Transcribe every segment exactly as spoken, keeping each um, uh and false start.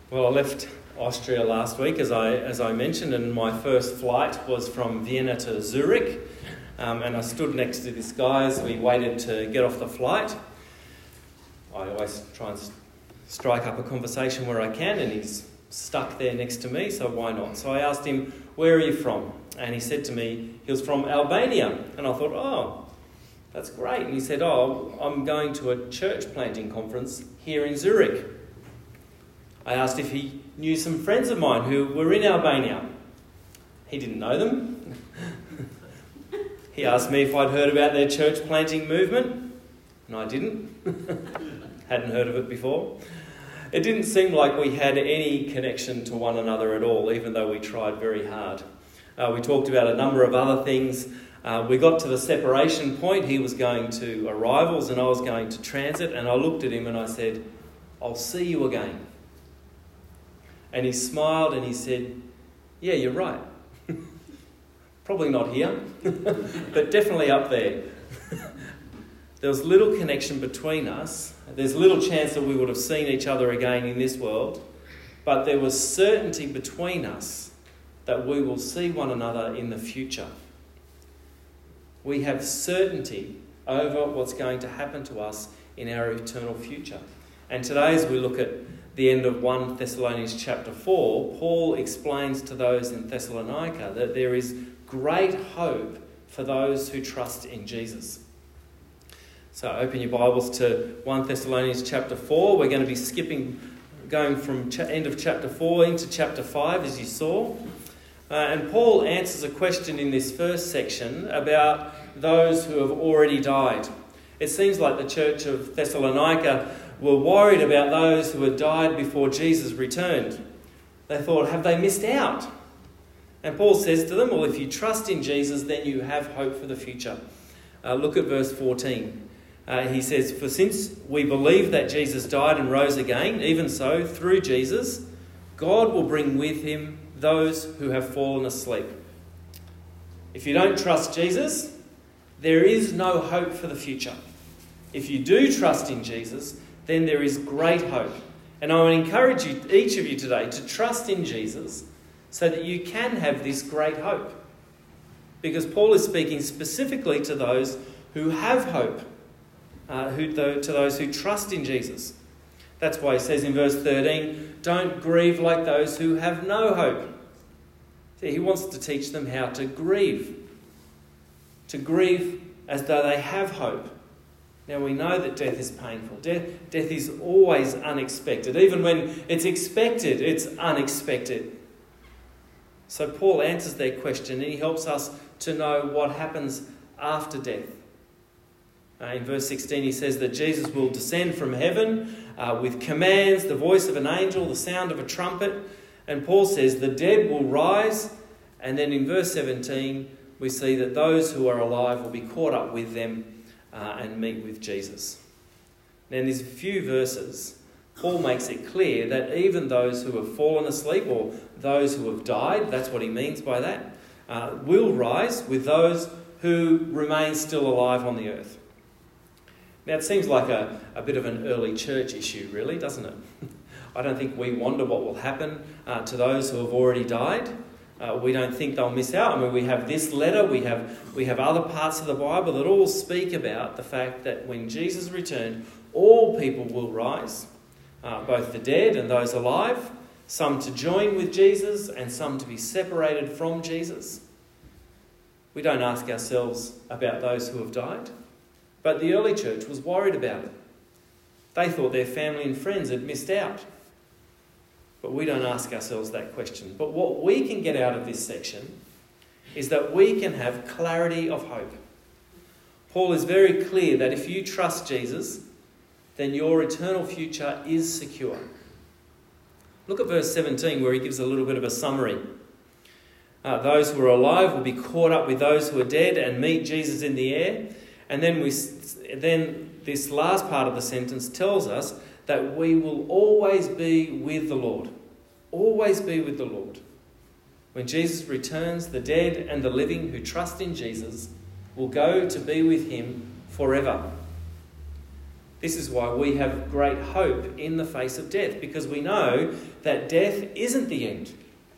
Well, I left Austria last week, as I as I mentioned, and my first flight was from Vienna to Zurich. Um, and I stood next to this guy as we waited to get off the flight. I always try and strike up a conversation where I can, and he's stuck there next to me, so why not? So I asked him, "Where are you from?" And he said to me he was from Albania. And I thought, oh, that's great. And he said, oh, I'm going to a church planting conference here in Zurich. I asked if he knew some friends of mine who were in Albania. He didn't know them. He asked me if I'd heard about their church planting movement, and I didn't. Hadn't heard of it before. It didn't seem like we had any connection to one another at all, even though we tried very hard. Uh, we talked about a number of other things. Uh, we got to the separation point. He was going to arrivals and I was going to transit, and I looked at him and I said, "I'll see you again." And he smiled and he said, "Yeah, you're right. Probably not here, but definitely up there." There was little connection between us. There's little chance that we would have seen each other again in this world, but there was certainty between us that we will see one another in the future. We have certainty over what's going to happen to us in our eternal future. And today, as we look at the end of First Thessalonians chapter four, Paul explains to those in Thessalonica that there is great hope for those who trust in Jesus. So open your Bibles to First Thessalonians chapter four. We're going to be skipping, going from cha- end of chapter four into chapter five, as you saw. Uh, and Paul answers a question in this first section about those who have already died. It seems like the church of Thessalonica were worried about those who had died before Jesus returned. They thought, have they missed out? And Paul says to them, well, if you trust in Jesus, then you have hope for the future. Uh, look at verse fourteen. Uh, he says, "For since we believe that Jesus died and rose again, even so, through Jesus, God will bring with him those who have fallen asleep." If you don't trust Jesus, there is no hope for the future. If you do trust in Jesus, then there is great hope. And I would encourage you, each of you today, to trust in Jesus so that you can have this great hope. Because Paul is speaking specifically to those who have hope, uh, who, to those who trust in Jesus. That's why he says in verse thirteen, don't grieve like those who have no hope. See, he wants to teach them how to grieve. To grieve as though they have hope. Now we know that death is painful. Death, death is always unexpected. Even when it's expected, it's unexpected. So Paul answers their question and he helps us to know what happens after death. Uh, in verse sixteen he says that Jesus will descend from heaven uh, with commands, the voice of an angel, the sound of a trumpet. And Paul says the dead will rise. And then in verse seventeen we see that those who are alive will be caught up with them uh, and meet with Jesus. Now in these few verses, Paul makes it clear that even those who have fallen asleep, or those who have died, that's what he means by that, uh, will rise with those who remain still alive on the earth. Now it seems like a, a bit of an early church issue, really, doesn't it? I don't think we wonder what will happen uh, to those who have already died. Uh, we don't think they'll miss out. I mean, we have this letter, we have we have other parts of the Bible that all speak about the fact that when Jesus returned, all people will rise, uh, both the dead and those alive, some to join with Jesus and some to be separated from Jesus. We don't ask ourselves about those who have died, but the early church was worried about it. They thought their family and friends had missed out. But we don't ask ourselves that question. But what we can get out of this section is that we can have clarity of hope. Paul is very clear that if you trust Jesus, then your eternal future is secure. Look at verse seventeen where he gives a little bit of a summary. Uh, those who are alive will be caught up with those who are dead and meet Jesus in the air. And then we, then this last part of the sentence tells us that we will always be with the Lord. Always be with the Lord. When Jesus returns, the dead and the living who trust in Jesus will go to be with him forever. This is why we have great hope in the face of death, because we know that death isn't the end.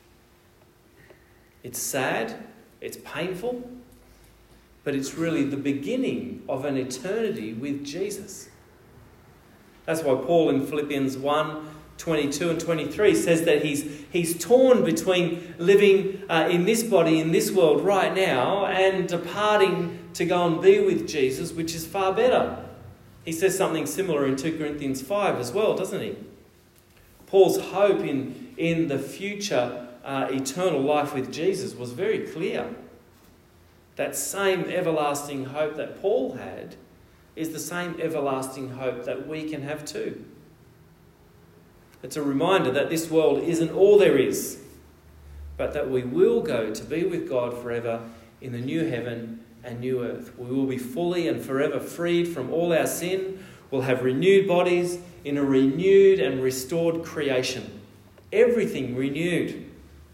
It's sad, it's painful, but it's really the beginning of an eternity with Jesus. That's why Paul in Philippians one, twenty-two and twenty-three says that he's, he's torn between living uh, in this body, in this world right now, and departing to go and be with Jesus, which is far better. He says something similar in two Corinthians five as well, doesn't he? Paul's hope in, in the future uh, eternal life with Jesus was very clear. That same everlasting hope that Paul had is the same everlasting hope that we can have too. It's a reminder that this world isn't all there is, but that we will go to be with God forever in the new heaven and new earth. We will be fully and forever freed from all our sin. We'll have renewed bodies in a renewed and restored creation. Everything renewed.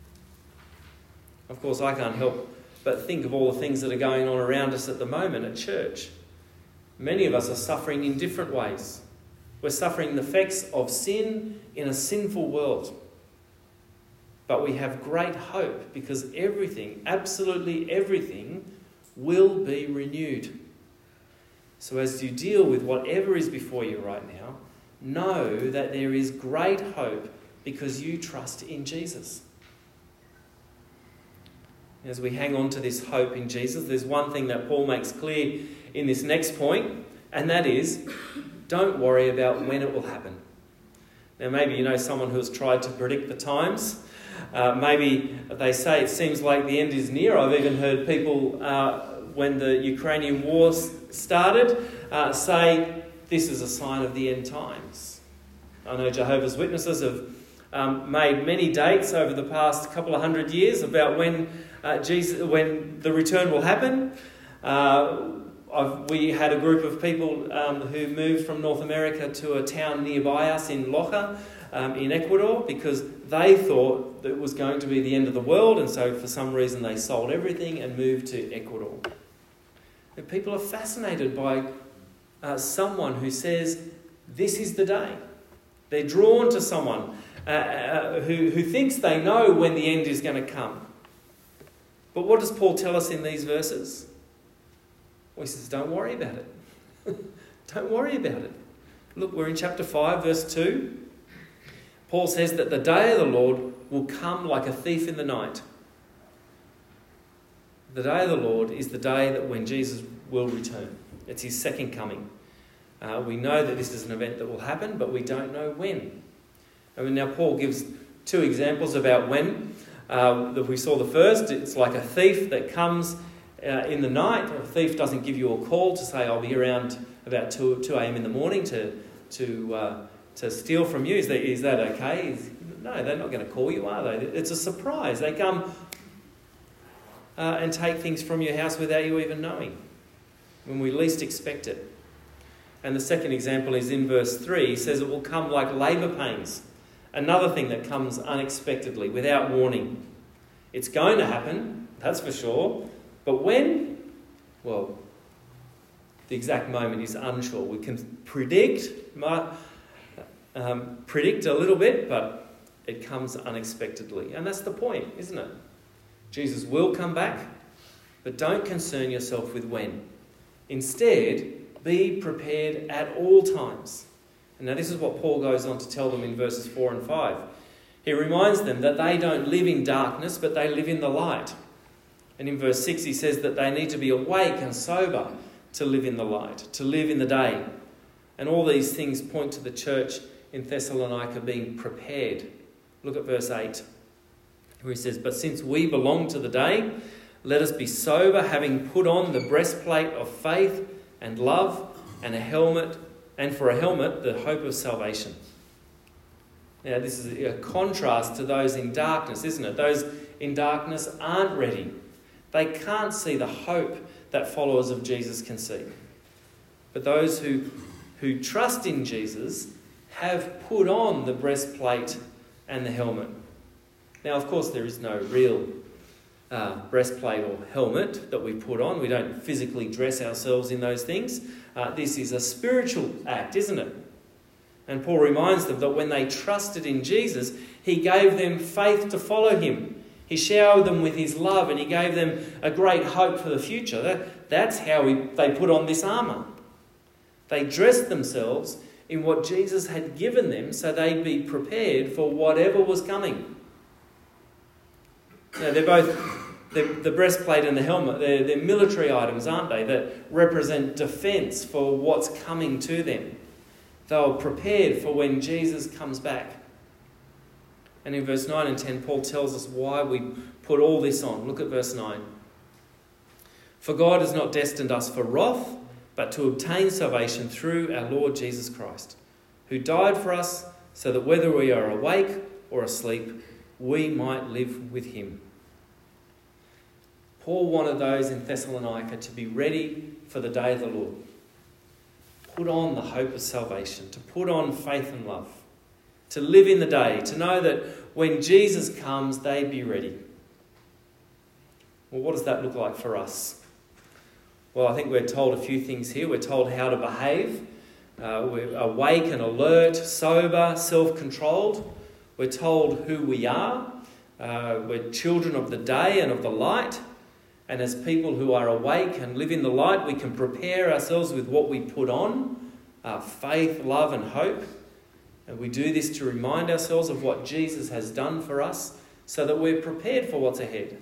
Of course, I can't help but think of all the things that are going on around us at the moment at church. Many of us are suffering in different ways. We're suffering the effects of sin in a sinful world. But we have great hope because everything, absolutely everything, will be renewed. So as you deal with whatever is before you right now, know that there is great hope because you trust in Jesus. As we hang on to this hope in Jesus, there's one thing that Paul makes clear in this next point, and that is, don't worry about when it will happen. Now maybe you know someone who has tried to predict the times. Uh, maybe they say it seems like the end is near. I've even heard people, uh, when the Ukrainian war started, uh, say this is a sign of the end times. I know Jehovah's Witnesses have um, made many dates over the past couple of hundred years about when uh, Jesus, when the return will happen. Uh, I've, we had a group of people um, who moved from North America to a town nearby us in Loja, um, in Ecuador, because they thought that it was going to be the end of the world, and so for some reason they sold everything and moved to Ecuador. And people are fascinated by uh, someone who says, this is the day. They're drawn to someone uh, uh, who, who thinks they know when the end is going to come. But what does Paul tell us in these verses? Well, he says, don't worry about it. Don't worry about it. Look, we're in chapter five, verse two. Paul says that the day of the Lord will come like a thief in the night. The day of the Lord is the day that when Jesus will return. It's his second coming. Uh, we know that this is an event that will happen, but we don't know when. I mean, now Paul gives two examples about when. Uh, that we saw the first, it's like a thief that comes uh, in the night. A thief doesn't give you a call to say, I'll be around about two a.m. in the morning to to uh, to steal from you. Is that, is that okay? Is, no, they're not going to call you, are they? It's a surprise. They come uh, and take things from your house without you even knowing, when we least expect it. And the second example is in verse three. He says it will come like labour pains. Another thing that comes unexpectedly, without warning. It's going to happen, that's for sure. But when? Well, the exact moment is unsure. We can predict, um, predict a little bit, but it comes unexpectedly. And that's the point, isn't it? Jesus will come back, but don't concern yourself with when. Instead, be prepared at all times. And now this is what Paul goes on to tell them in verses four and five. He reminds them that they don't live in darkness, but they live in the light. And in verse six he says that they need to be awake and sober to live in the light, to live in the day. And all these things point to the church in Thessalonica being prepared. Look at verse eight, where he says, but since we belong to the day, let us be sober, having put on the breastplate of faith and love and a helmet, and for a helmet, the hope of salvation. Now, this is a contrast to those in darkness, isn't it? Those in darkness aren't ready. They can't see the hope that followers of Jesus can see. But those who, who trust in Jesus have put on the breastplate and the helmet. Now, of course, there is no real uh, breastplate or helmet that we put on. We don't physically dress ourselves in those things. Uh, this is a spiritual act, isn't it? And Paul reminds them that when they trusted in Jesus, he gave them faith to follow him. He showered them with his love and he gave them a great hope for the future. That, that's how we, they put on this armour. They dressed themselves in what Jesus had given them so they'd be prepared for whatever was coming. Now, they're both, they're, the breastplate and the helmet, they're, they're military items, aren't they, that represent defence for what's coming to them. They were prepared for when Jesus comes back. And in verse nine and ten, Paul tells us why we put all this on. Look at verse nine. For God has not destined us for wrath, but to obtain salvation through our Lord Jesus Christ, who died for us so that whether we are awake or asleep, we might live with him. Paul wanted those in Thessalonica to be ready for the day of the Lord. Put on the hope of salvation, to put on faith and love, to live in the day, to know that when Jesus comes, they'd be ready. Well, what does that look like for us? Well, I think we're told a few things here. We're told how to behave. Uh, we're awake and alert, sober, self-controlled. We're told who we are. Uh, we're children of the day and of the light. And as people who are awake and live in the light, we can prepare ourselves with what we put on, uh, faith, love and hope. And we do this to remind ourselves of what Jesus has done for us so that we're prepared for what's ahead.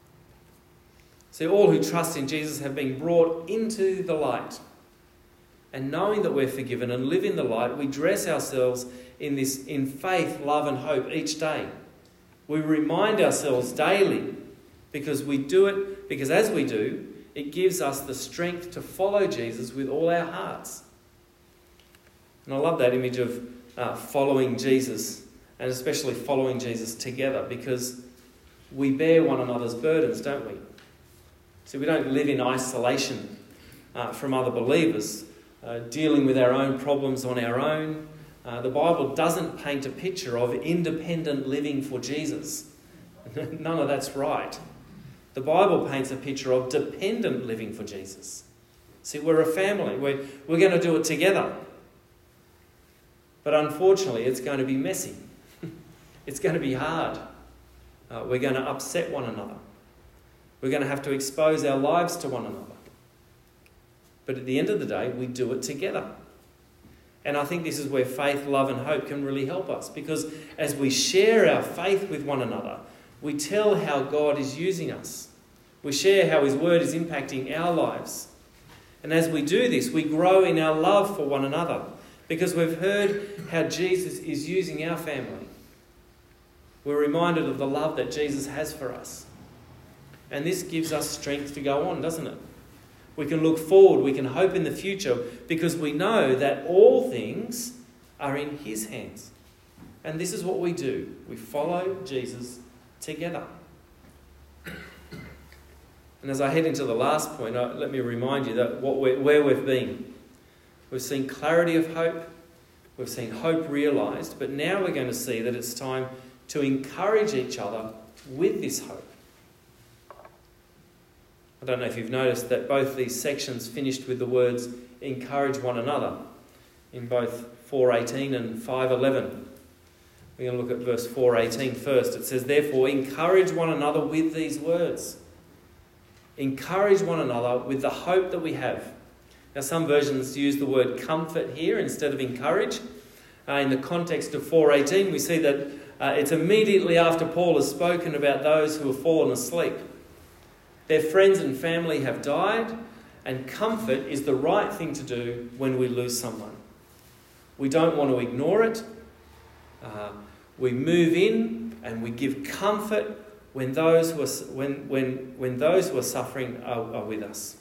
See, all who trust in Jesus have been brought into the light. And knowing that we're forgiven and live in the light, we dress ourselves in this in faith, love and hope each day. We remind ourselves daily because we do it, because as we do, it gives us the strength to follow Jesus with all our hearts. And I love that image of uh, following Jesus, and especially following Jesus together, because we bear one another's burdens, don't we? See, we don't live in isolation uh, from other believers, uh, dealing with our own problems on our own. Uh, the Bible doesn't paint a picture of independent living for Jesus. None of that's right. The Bible paints a picture of dependent living for Jesus. See, we're a family. We're, we're going to do it together. But unfortunately, it's going to be messy. It's going to be hard. Uh, we're going to upset one another. We're going to have to expose our lives to one another. But at the end of the day, we do it together. And I think this is where faith, love and hope can really help us. Because as we share our faith with one another, we tell how God is using us. We share how his word is impacting our lives. And as we do this, we grow in our love for one another. Because we've heard how Jesus is using our family. We're reminded of the love that Jesus has for us. And this gives us strength to go on, doesn't it? We can look forward, we can hope in the future, because we know that all things are in his hands. And this is what we do. We follow Jesus together. And as I head into the last point, let me remind you that what we're, where we've been. We've seen clarity of hope. We've seen hope realised. But now we're going to see that it's time to encourage each other with this hope. I don't know if you've noticed that both these sections finished with the words encourage one another in both four eighteen and five eleven. We're going to look at verse four eighteen first. It says, therefore, encourage one another with these words. Encourage one another with the hope that we have. Now, some versions use the word comfort here instead of encourage. Uh, in the context of four eighteen, we see that uh, it's immediately after Paul has spoken about those who have fallen asleep. Their friends and family have died, and comfort is the right thing to do when we lose someone. We don't want to ignore it. Uh, we move in and we give comfort when those who are, when, when, when those who are suffering are, are with us.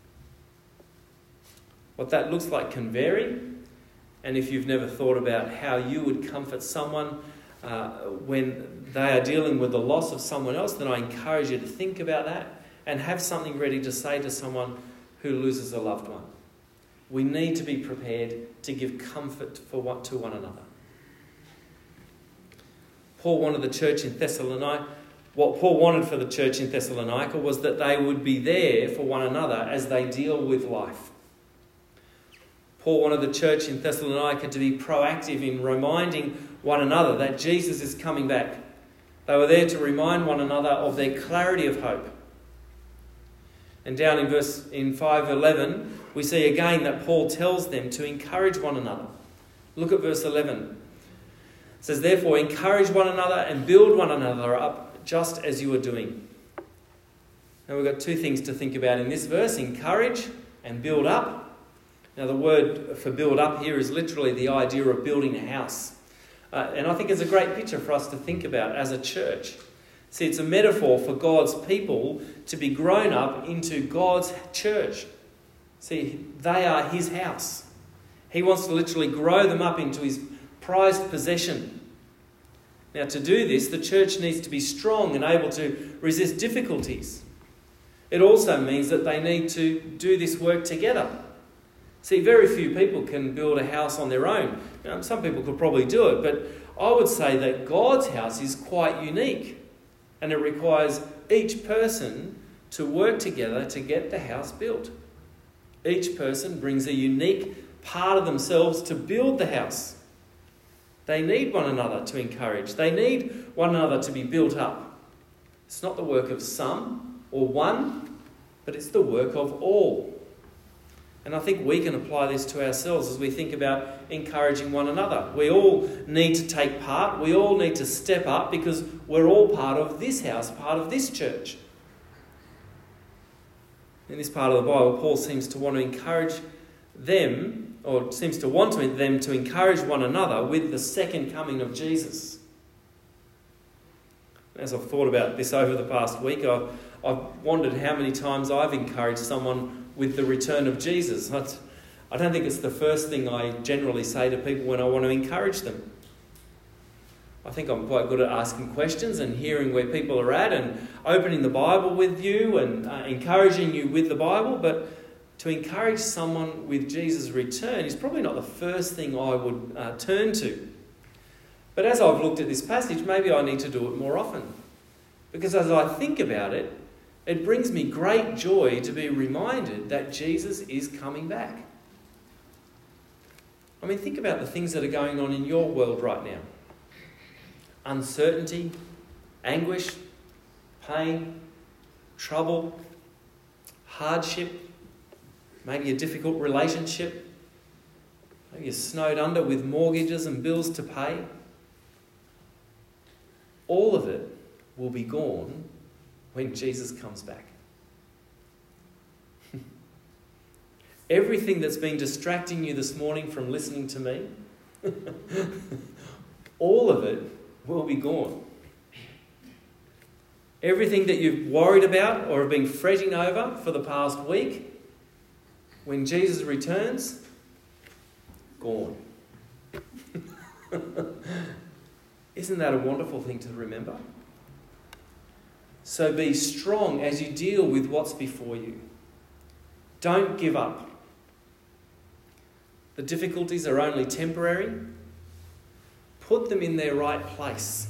What that looks like can vary, and if you've never thought about how you would comfort someone uh, when they are dealing with the loss of someone else, then I encourage you to think about that and have something ready to say to someone who loses a loved one. We need to be prepared to give comfort for what, to one another. Paul wanted the church in Thessalonica, What Paul wanted for the church in Thessalonica was that they would be there for one another as they deal with life. Paul wanted the church in Thessalonica to be proactive in reminding one another that Jesus is coming back. They were there to remind one another of their clarity of hope. And down in verse in five eleven, we see again that Paul tells them to encourage one another. Look at verse eleven. It says, "Therefore, encourage one another and build one another up, just as you are doing." Now we've got two things to think about in this verse: encourage and build up. Now the word for build up here is literally the idea of building a house. Uh, and I think it's a great picture for us to think about as a church. See, it's a metaphor for God's people to be grown up into God's church. See, they are his house. He wants to literally grow them up into his prized possession. Now, to do this, the church needs to be strong and able to resist difficulties. It also means that they need to do this work together. See, very few people can build a house on their own. Now, some people could probably do it, but I would say that God's house is quite unique, and it requires each person to work together to get the house built. Each person brings a unique part of themselves to build the house. They need one another to encourage. They need one another to be built up. It's not the work of some or one, but it's the work of all. And I think we can apply this to ourselves as we think about encouraging one another. We all need to take part. We all need to step up because we're all part of this house, part of this church. In this part of the Bible, Paul seems to want to encourage them, or seems to want them to encourage one another with the second coming of Jesus. As I've thought about this over the past week, I've, I've wondered how many times I've encouraged someone with the return of Jesus. I don't think it's the first thing I generally say to people when I want to encourage them. I think I'm quite good at asking questions and hearing where people are at and opening the Bible with you and uh, encouraging you with the Bible, but to encourage someone with Jesus' return is probably not the first thing I would uh, turn to. But as I've looked at this passage, maybe I need to do it more often. Because as I think about it, it brings me great joy to be reminded that Jesus is coming back. I mean, think about the things that are going on in your world right now. Uncertainty, anguish, pain, trouble, hardship, maybe a difficult relationship, maybe you're snowed under with mortgages and bills to pay. All of it will be gone when Jesus comes back. Everything that's been distracting you this morning from listening to me, all of it will be gone. Everything that you've worried about or have been fretting over for the past week, when Jesus returns, gone. Isn't that a wonderful thing to remember? So be strong as you deal with what's before you. Don't give up. The difficulties are only temporary. Put them in their right place.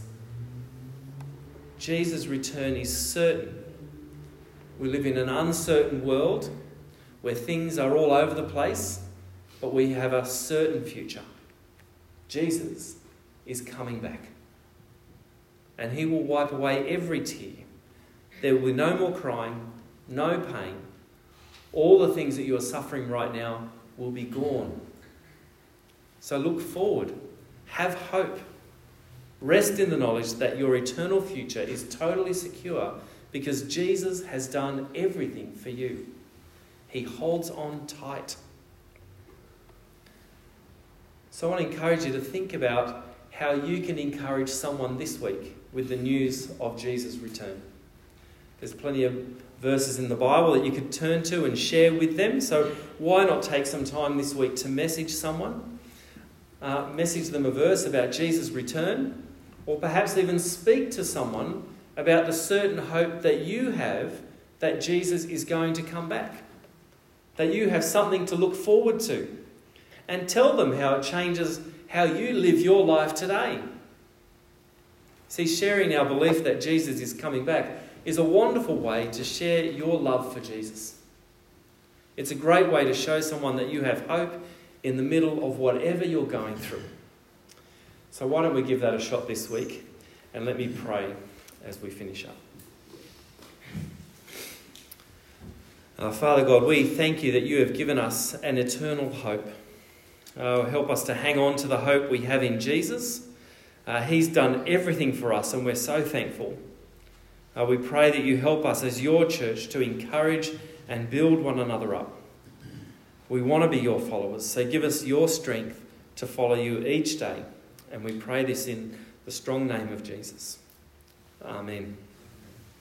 Jesus' return is certain. We live in an uncertain world where things are all over the place, but we have a certain future. Jesus is coming back. And he will wipe away every tear. There will be no more crying, no pain. All the things that you are suffering right now will be gone. So look forward. Have hope. Rest in the knowledge that your eternal future is totally secure because Jesus has done everything for you. He holds on tight. So I want to encourage you to think about how you can encourage someone this week with the news of Jesus' return. There's plenty of verses in the Bible that you could turn to and share with them. So why not take some time this week to message someone? Uh, message them a verse about Jesus' return, or perhaps even speak to someone about the certain hope that you have that Jesus is going to come back. That you have something to look forward to. And tell them how it changes how you live your life today. See, sharing our belief that Jesus is coming back is a wonderful way to share your love for Jesus. It's a great way to show someone that you have hope in the middle of whatever you're going through. So why don't we give that a shot this week, and let me pray as we finish up. Uh, Father God, we thank you that you have given us an eternal hope. Uh, help us to hang on to the hope we have in Jesus. Uh, he's done everything for us, and we're so thankful. Uh, we pray that you help us as your church to encourage and build one another up. We want to be your followers, so give us your strength to follow you each day. And we pray this in the strong name of Jesus. Amen.